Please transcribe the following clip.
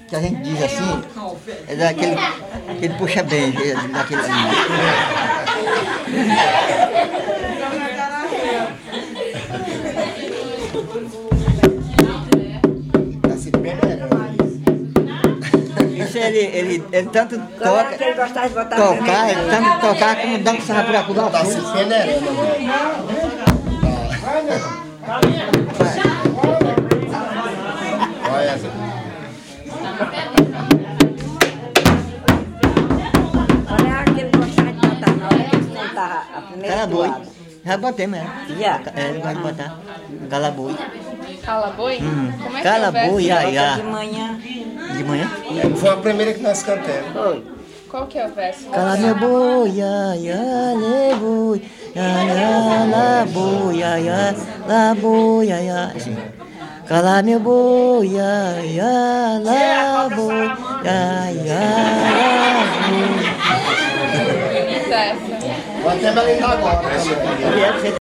que a gente diz assim, é daquele que ele puxa bem, daquele. Tá se peneirando. Isso ele tanto toca. Ele gostava de botar Tocar, ele tanto tocar como dançar por aqui da Tá se peneirando. Olha essa. Olha aquele gostava de botar na hora que ele sentava a primeira Cala boi. toada. Já botei mesmo. Já? É, ele gosta de botar. Cala boi. Cala boi? Como é que Cala é o verso? boi, Bota ia. de manhã. De manhã? Foi a primeira que nós cantamos. Foi. Qual que é o verso? Cala meu boi, ia, le boi, ia, la boi, ia, la boi, ia. Assim. Cala meu boi, ia, la boi, ia, la boi. Isso é essa. Vou até me lembrar agora.